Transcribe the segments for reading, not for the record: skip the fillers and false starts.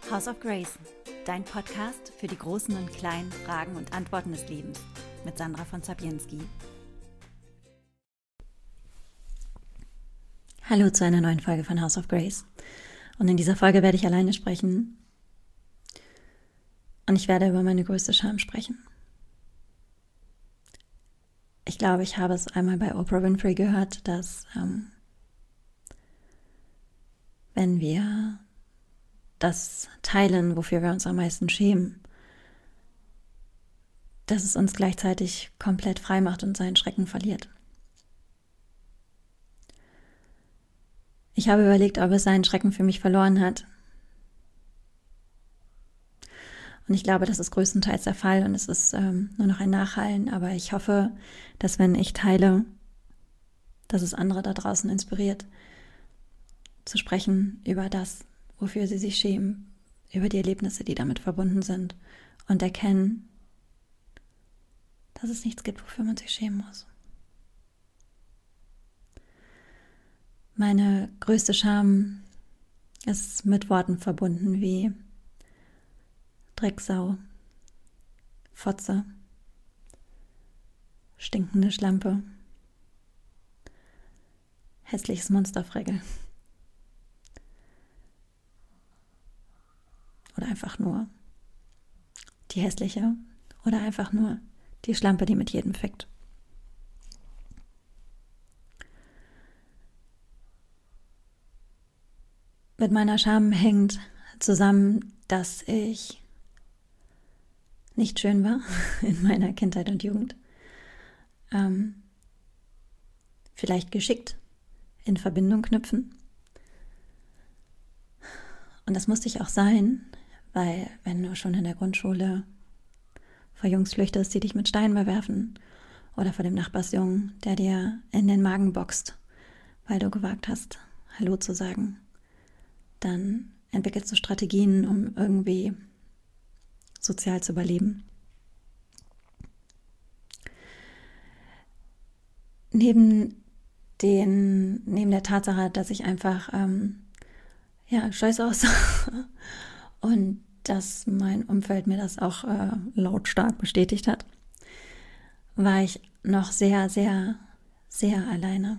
House of Grace, dein Podcast für die großen und kleinen Fragen und Antworten des Lebens mit Sandra von Zabienski. Hallo zu einer neuen Folge von House of Grace. Und in dieser Folge werde ich alleine sprechen. Und ich werde über meine größte Scham sprechen. Ich glaube, ich habe es einmal bei Oprah Winfrey gehört, dass wenn wir das teilen, wofür wir uns am meisten schämen, dass es uns gleichzeitig komplett frei macht und seinen Schrecken verliert. Ich habe überlegt, ob es seinen Schrecken für mich verloren hat. Und ich glaube, das ist größtenteils der Fall und es ist nur noch ein Nachhallen. Aber ich hoffe, dass wenn ich teile, dass es andere da draußen inspiriert, zu sprechen über das, wofür sie sich schämen, über die Erlebnisse, die damit verbunden sind und erkennen, dass es nichts gibt, wofür man sich schämen muss. Meine größte Scham ist mit Worten verbunden wie Drecksau, Fotze, stinkende Schlampe, hässliches Monsterfregel. Oder einfach nur die hässliche oder einfach nur die Schlampe, die mit jedem fickt. Mit meiner Scham hängt zusammen, dass ich nicht schön war in meiner Kindheit und Jugend. Vielleicht geschickt in Verbindung knüpfen. Und das musste ich auch sein, weil wenn du schon in der Grundschule vor Jungs flüchtest, die dich mit Steinen bewerfen oder vor dem Nachbarsjungen, der dir in den Magen boxt, weil du gewagt hast, Hallo zu sagen, dann entwickelst du Strategien, um irgendwie sozial zu überleben. Neben der Tatsache, dass ich einfach scheiße aussah und dass mein Umfeld mir das auch lautstark bestätigt hat, war ich noch sehr, sehr, sehr alleine.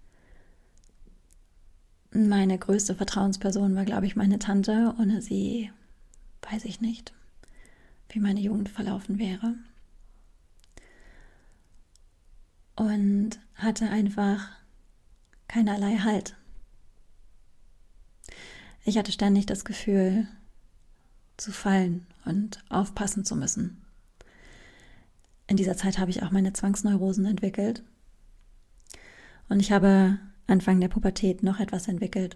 Meine größte Vertrauensperson war, glaube ich, meine Tante. Ohne sie weiß ich nicht, wie meine Jugend verlaufen wäre. Und hatte einfach keinerlei Halt. Ich hatte ständig das Gefühl, zu fallen und aufpassen zu müssen. In dieser Zeit habe ich auch meine Zwangsneurosen entwickelt. Und ich habe Anfang der Pubertät noch etwas entwickelt,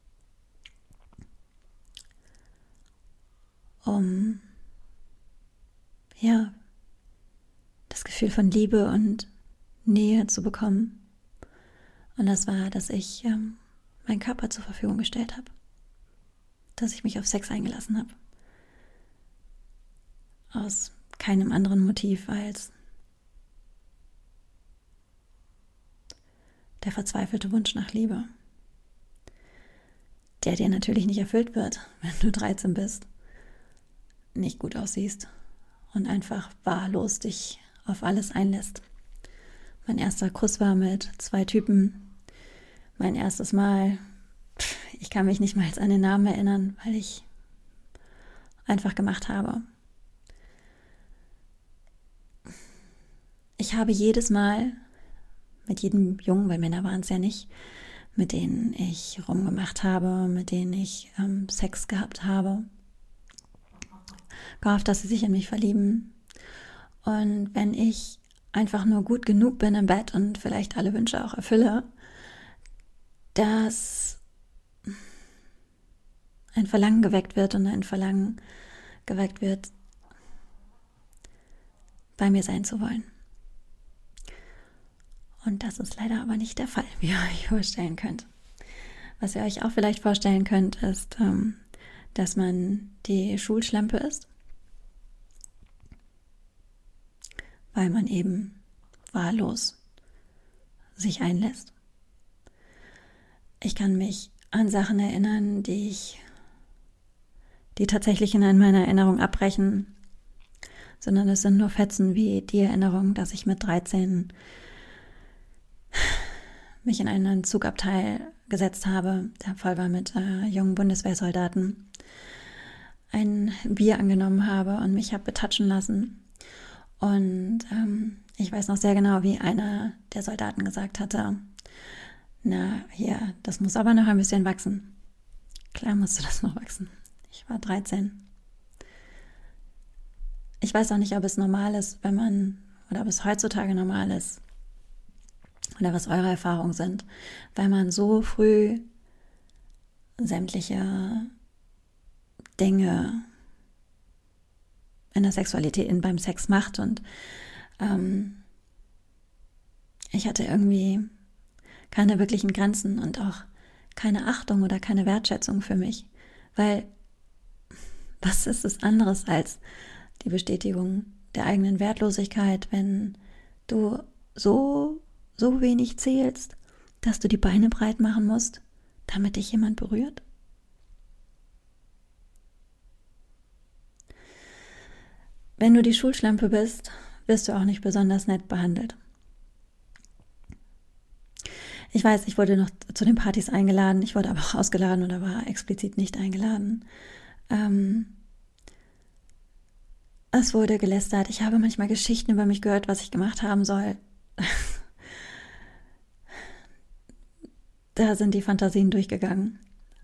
um das Gefühl von Liebe und Nähe zu bekommen. Und das war, dass ich meinen Körper zur Verfügung gestellt habe. Dass ich mich auf Sex eingelassen habe. Aus keinem anderen Motiv als der verzweifelte Wunsch nach Liebe, der dir natürlich nicht erfüllt wird, wenn du 13 bist, nicht gut aussiehst und einfach wahllos dich auf alles einlässt. Mein erster Kuss war mit 2 Typen. Mein erstes Mal, ich kann mich nicht mal an den Namen erinnern, weil ich einfach gemacht habe. Ich habe jedes Mal mit jedem Jungen, weil Männer waren es ja nicht, mit denen ich rumgemacht habe, mit denen ich Sex gehabt habe, gehofft, dass sie sich in mich verlieben. Und wenn ich einfach nur gut genug bin im Bett und vielleicht alle Wünsche auch erfülle, dass ein Verlangen geweckt wird und ein Verlangen geweckt wird, bei mir sein zu wollen. Und das ist leider aber nicht der Fall, wie ihr euch vorstellen könnt. Was ihr euch auch vielleicht vorstellen könnt, ist, dass man die Schulschlampe ist, weil man eben wahllos sich einlässt. Ich kann mich an Sachen erinnern, die ich die tatsächlich in meiner Erinnerung abbrechen, sondern es sind nur Fetzen wie die Erinnerung, dass ich mit 13 mich in einen Zugabteil gesetzt habe, der voll war mit jungen Bundeswehrsoldaten, ein Bier angenommen habe und mich habe betatschen lassen. Und ich weiß noch sehr genau, wie einer der Soldaten gesagt hatte, na, hier, das muss aber noch ein bisschen wachsen. Klar musste das noch wachsen. Ich war 13. Ich weiß auch nicht, ob es normal ist, oder ob es heutzutage normal ist, oder was eure Erfahrungen sind, weil man so früh sämtliche Dinge in der Sexualität, beim Sex macht. Und ich hatte irgendwie keine wirklichen Grenzen und auch keine Achtung oder keine Wertschätzung für mich, weil was ist es anderes als die Bestätigung der eigenen Wertlosigkeit, wenn du so wenig zählst, dass du die Beine breit machen musst, damit dich jemand berührt? Wenn du die Schulschlampe bist, wirst du auch nicht besonders nett behandelt. Ich weiß, ich wurde noch zu den Partys eingeladen, ich wurde aber auch ausgeladen oder war explizit nicht eingeladen. Es wurde gelästert. Ich habe manchmal Geschichten über mich gehört, was ich gemacht haben soll. Da sind die Fantasien durchgegangen.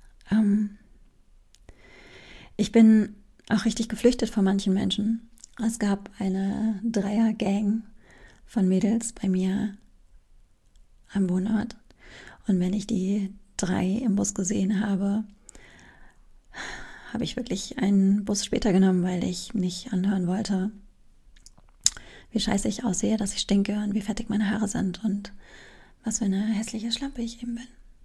Ich bin auch richtig geflüchtet vor manchen Menschen. Es gab eine Dreier-Gang von Mädels bei mir am Wohnort. Und wenn ich die 3 im Bus gesehen habe, habe ich wirklich einen Bus später genommen, weil ich nicht anhören wollte, wie scheiße ich aussehe, dass ich stinke und wie fettig meine Haare sind und was für eine hässliche Schlampe ich eben bin.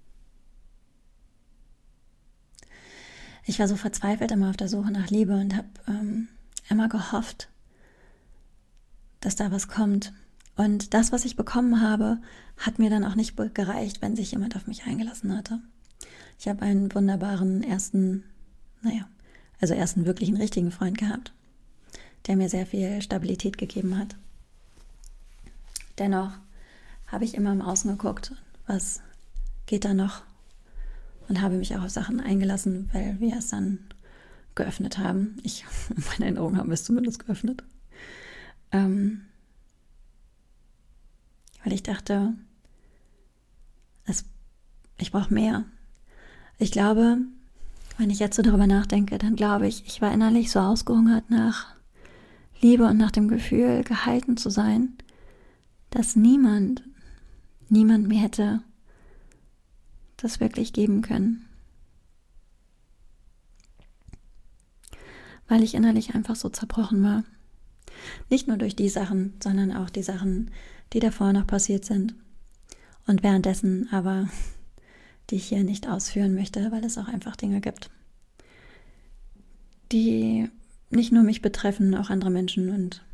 Ich war so verzweifelt immer auf der Suche nach Liebe und habe immer gehofft, dass da was kommt. Und das, was ich bekommen habe, hat mir dann auch nicht gereicht, wenn sich jemand auf mich eingelassen hatte. Ich habe einen wunderbaren ersten wirklichen richtigen Freund gehabt, der mir sehr viel Stabilität gegeben hat. Dennoch habe ich immer im Außen geguckt, was geht da noch, und habe mich auch auf Sachen eingelassen, weil wir es dann geöffnet haben. Meine Erinnerungen haben es zumindest geöffnet. Weil ich dachte, ich brauche mehr. Ich glaube, wenn ich jetzt so darüber nachdenke, dann glaube ich war innerlich so ausgehungert nach Liebe und nach dem Gefühl, gehalten zu sein, dass niemand mir hätte das wirklich geben können. Weil ich innerlich einfach so zerbrochen war. Nicht nur durch die Sachen, sondern auch die Sachen, die davor noch passiert sind. Und währenddessen aber, die ich hier nicht ausführen möchte, weil es auch einfach Dinge gibt, die nicht nur mich betreffen, auch andere Menschen, und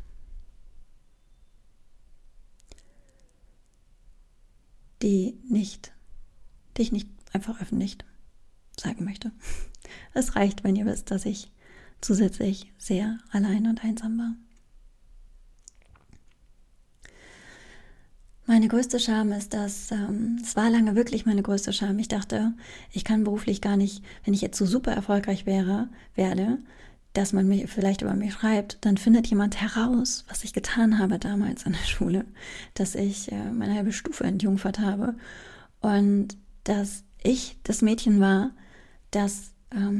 die ich nicht einfach öffentlich sagen möchte. Es reicht, wenn ihr wisst, dass ich zusätzlich sehr allein und einsam war. Meine größte Scham ist, dass es war lange wirklich meine größte Scham. Ich dachte, ich kann beruflich gar nicht, wenn ich jetzt so super erfolgreich werde, dass man mich vielleicht über mich schreibt, dann findet jemand heraus, was ich getan habe damals an der Schule, dass ich meine halbe Stufe entjungfert habe und dass ich das Mädchen war, das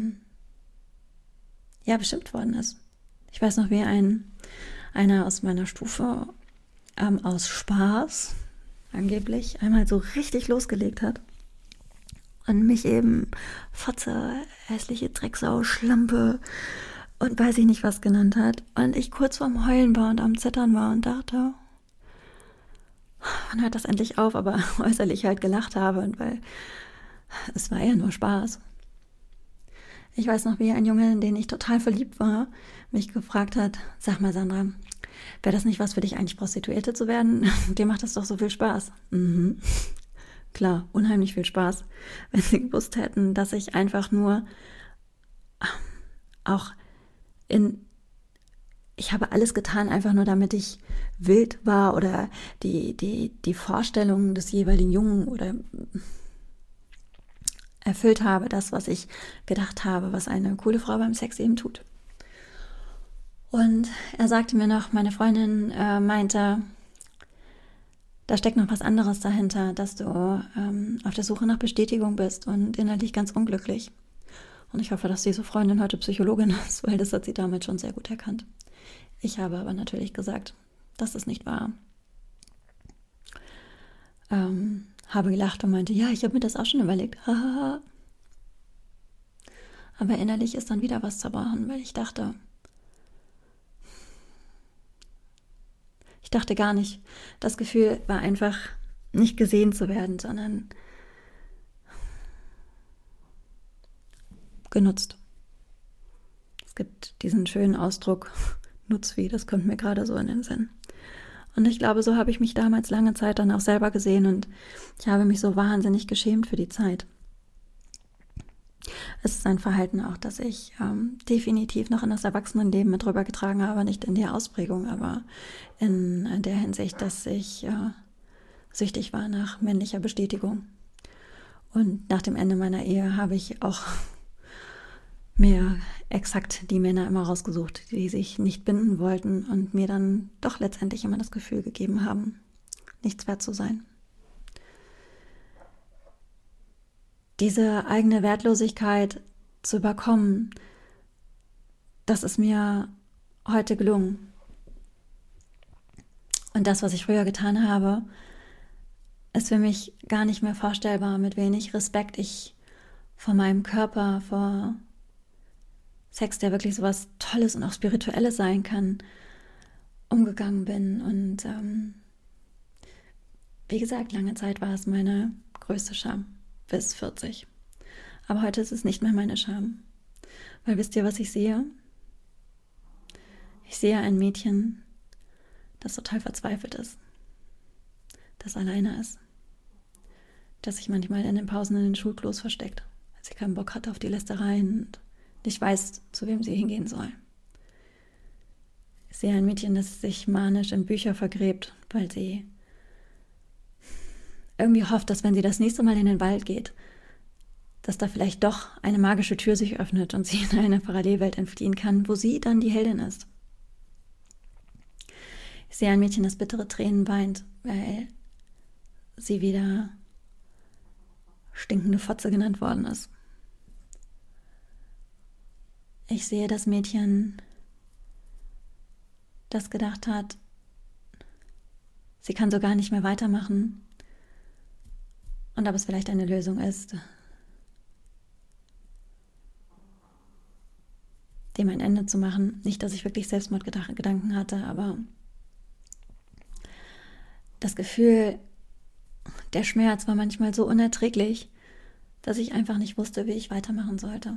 beschimpft worden ist. Ich weiß noch, wie einer aus meiner Stufe aus Spaß angeblich einmal so richtig losgelegt hat und mich eben Fotze, hässliche Drecksau, Schlampe und weiß ich nicht was genannt hat. Und ich kurz vorm Heulen war und am Zittern war und dachte, wann hört das endlich auf? Aber äußerlich halt gelacht habe, und weil es war ja nur Spaß. Ich weiß noch, wie ein Junge, in den ich total verliebt war, mich gefragt hat, sag mal Sandra, wäre das nicht was für dich, eigentlich Prostituierte zu werden? Dir macht das doch so viel Spaß. Mhm. Klar, unheimlich viel Spaß. Wenn sie gewusst hätten, dass ich einfach nur auch ich habe alles getan, einfach nur damit ich wild war oder die Vorstellungen des jeweiligen Jungen oder erfüllt habe, das, was ich gedacht habe, was eine coole Frau beim Sex eben tut. Und er sagte mir noch, meine Freundin meinte, da steckt noch was anderes dahinter, dass du auf der Suche nach Bestätigung bist und innerlich ganz unglücklich. Und ich hoffe, dass diese Freundin heute Psychologin ist, weil das hat sie damals schon sehr gut erkannt. Ich habe aber natürlich gesagt, das ist nicht wahr. Habe gelacht und meinte, ja, ich habe mir das auch schon überlegt. Aber innerlich ist dann wieder was zerbrochen, weil ich dachte gar nicht. Das Gefühl war einfach nicht gesehen zu werden, sondern genutzt. Es gibt diesen schönen Ausdruck, Nutzvieh, das kommt mir gerade so in den Sinn. Und ich glaube, so habe ich mich damals lange Zeit dann auch selber gesehen und ich habe mich so wahnsinnig geschämt für die Zeit. Es ist ein Verhalten auch, das ich definitiv noch in das Erwachsenenleben mit rübergetragen habe, nicht in der Ausprägung, aber in der Hinsicht, dass ich süchtig war nach männlicher Bestätigung. Und nach dem Ende meiner Ehe habe ich auch mir exakt die Männer immer rausgesucht, die sich nicht binden wollten und mir dann doch letztendlich immer das Gefühl gegeben haben, nichts wert zu sein. Diese eigene Wertlosigkeit zu überkommen, das ist mir heute gelungen. Und das, was ich früher getan habe, ist für mich gar nicht mehr vorstellbar, mit wenig Respekt ich vor meinem Körper, vor Sex, der wirklich so was Tolles und auch Spirituelles sein kann, umgegangen bin. Und wie gesagt, lange Zeit war es meine größte Scham, bis 40. Aber heute ist es nicht mehr meine Scham. Weil wisst ihr, was ich sehe? Ich sehe ein Mädchen, das total verzweifelt ist, das alleine ist, das sich manchmal in den Pausen in den Schulklos versteckt, weil sie keinen Bock hat auf die Lästereien und nicht weiß, zu wem sie hingehen soll. Ich sehe ein Mädchen, das sich manisch in Bücher vergräbt, weil sie irgendwie hofft, dass wenn sie das nächste Mal in den Wald geht, dass da vielleicht doch eine magische Tür sich öffnet und sie in eine Parallelwelt entfliehen kann, wo sie dann die Heldin ist. Ich sehe ein Mädchen, das bittere Tränen weint, weil sie wieder stinkende Fotze genannt worden ist. Ich sehe das Mädchen, das gedacht hat, sie kann so gar nicht mehr weitermachen und ob es vielleicht eine Lösung ist, dem ein Ende zu machen. Nicht, dass ich wirklich Selbstmordgedanken hatte, aber das Gefühl, der Schmerz war manchmal so unerträglich, dass ich einfach nicht wusste, wie ich weitermachen sollte.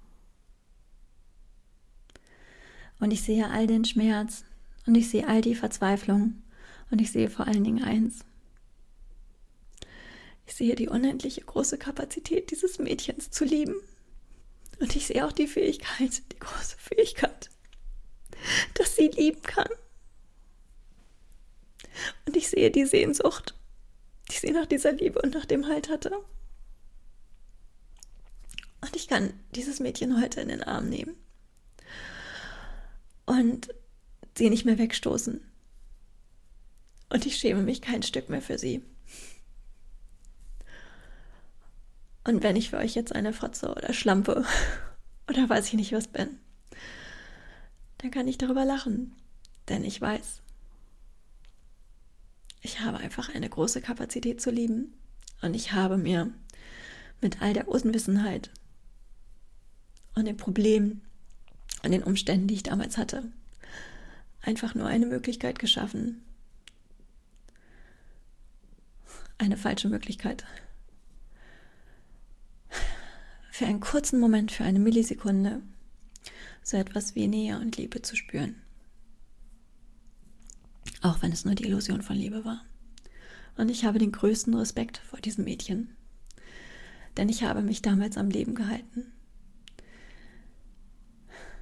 Und ich sehe all den Schmerz und ich sehe all die Verzweiflung und ich sehe vor allen Dingen eins. Ich sehe die unendliche große Kapazität dieses Mädchens zu lieben. Und ich sehe auch die Fähigkeit, die große Fähigkeit, dass sie lieben kann. Und ich sehe die Sehnsucht, die sie nach dieser Liebe und nach dem Halt hatte. Und ich kann dieses Mädchen heute in den Arm nehmen und sie nicht mehr wegstoßen. Und ich schäme mich kein Stück mehr für sie. Und wenn ich für euch jetzt eine Fotze oder Schlampe oder weiß ich nicht was bin, dann kann ich darüber lachen, denn ich weiß, ich habe einfach eine große Kapazität zu lieben und ich habe mir mit all der Unwissenheit und den Problemen und den Umständen, die ich damals hatte, einfach nur eine Möglichkeit geschaffen. Eine falsche Möglichkeit. Für einen kurzen Moment, für eine Millisekunde, so etwas wie Nähe und Liebe zu spüren. Auch wenn es nur die Illusion von Liebe war. Und ich habe den größten Respekt vor diesem Mädchen. Denn ich habe mich damals am Leben gehalten.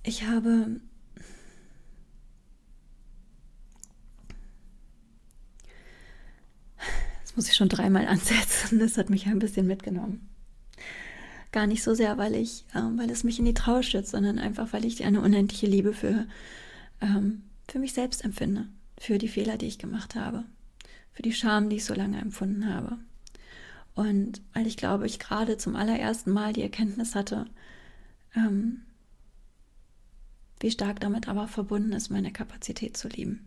Ich habe das muss ich schon 3-mal ansetzen, das hat mich ein bisschen mitgenommen. Gar nicht so sehr, weil es mich in die Trauer stürzt, sondern einfach, weil ich eine unendliche Liebe für mich selbst empfinde, für die Fehler, die ich gemacht habe, für die Scham, die ich so lange empfunden habe. Und weil ich glaube, ich gerade zum allerersten Mal die Erkenntnis hatte, wie stark damit aber verbunden ist, meine Kapazität zu lieben.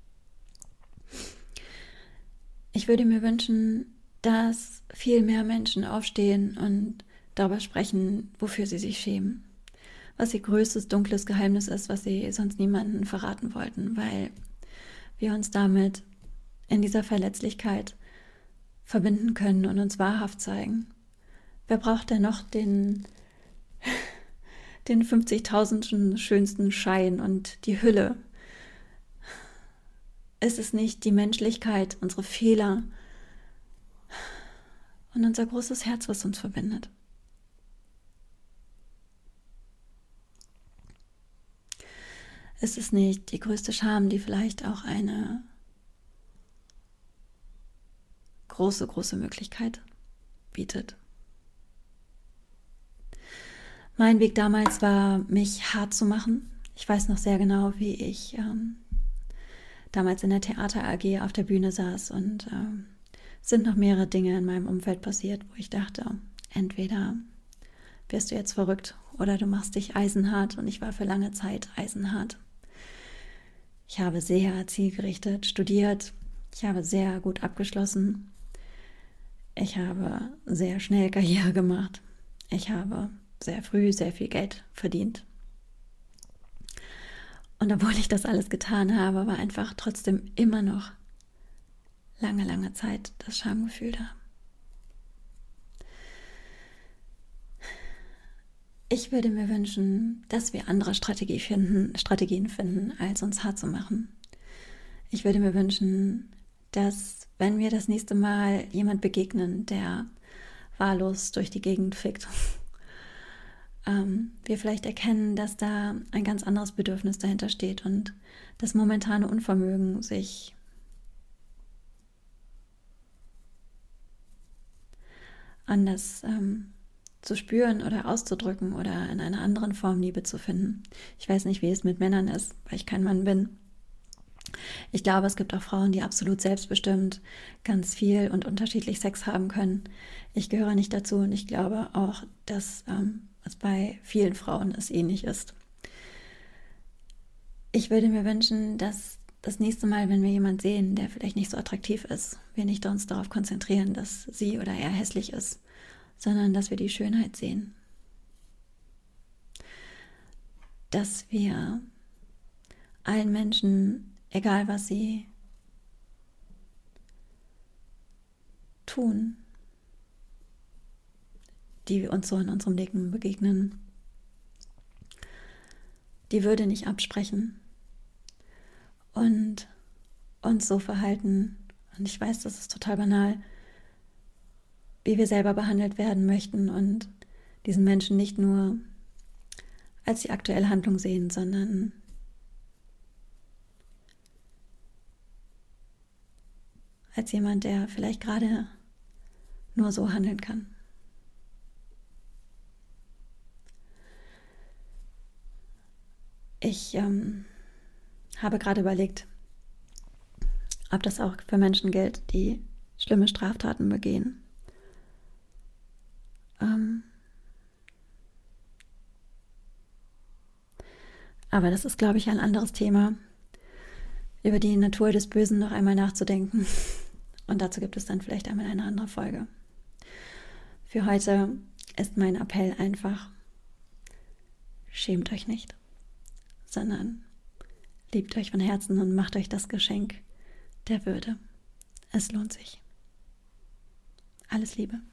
Ich würde mir wünschen, dass viel mehr Menschen aufstehen und darüber sprechen, wofür sie sich schämen. Was ihr größtes, dunkles Geheimnis ist, was sie sonst niemandem verraten wollten, weil wir uns damit in dieser Verletzlichkeit verbinden können und uns wahrhaft zeigen. Wer braucht denn noch den 50.000. schönsten Schein und die Hülle? Ist es nicht die Menschlichkeit, unsere Fehler und unser großes Herz, was uns verbindet? Ist es nicht die größte Scham, die vielleicht auch eine große, große Möglichkeit bietet? Mein Weg damals war, mich hart zu machen. Ich weiß noch sehr genau, wie ich damals in der Theater AG auf der Bühne saß und es sind noch mehrere Dinge in meinem Umfeld passiert, wo ich dachte, entweder wirst du jetzt verrückt oder du machst dich eisenhart, und ich war für lange Zeit eisenhart. Ich habe sehr zielgerichtet studiert, ich habe sehr gut abgeschlossen, ich habe sehr schnell Karriere gemacht, ich habe sehr früh sehr viel Geld verdient. Und obwohl ich das alles getan habe, war einfach trotzdem immer noch lange, lange Zeit das Schamgefühl da. Ich würde mir wünschen, dass wir andere Strategien finden, als uns hart zu machen. Ich würde mir wünschen, dass, wenn wir das nächste Mal jemand begegnen, der wahllos durch die Gegend fickt, wir vielleicht erkennen, dass da ein ganz anderes Bedürfnis dahinter steht und das momentane Unvermögen, sich anders zu spüren oder auszudrücken oder in einer anderen Form Liebe zu finden. Ich weiß nicht, wie es mit Männern ist, weil ich kein Mann bin. Ich glaube, es gibt auch Frauen, die absolut selbstbestimmt ganz viel und unterschiedlich Sex haben können. Ich gehöre nicht dazu, und ich glaube auch, dass es bei vielen Frauen es ähnlich ist. Ich würde mir wünschen, dass das nächste Mal, wenn wir jemanden sehen, der vielleicht nicht so attraktiv ist, wir nicht uns darauf konzentrieren, dass sie oder er hässlich ist, sondern dass wir die Schönheit sehen. Dass wir allen Menschen, egal was sie tun, die uns so in unserem Leben begegnen, die Würde nicht absprechen und uns so verhalten, und ich weiß, das ist total banal, wie wir selber behandelt werden möchten, und diesen Menschen nicht nur als die aktuelle Handlung sehen, sondern als jemand, der vielleicht gerade nur so handeln kann. Ich habe gerade überlegt, ob das auch für Menschen gilt, die schlimme Straftaten begehen. Aber das ist, glaube ich, ein anderes Thema, über die Natur des Bösen noch einmal nachzudenken. Und dazu gibt es dann vielleicht einmal eine andere Folge. Für heute ist mein Appell einfach: Schämt euch nicht, sondern liebt euch von Herzen und macht euch das Geschenk der Würde. Es lohnt sich. Alles Liebe.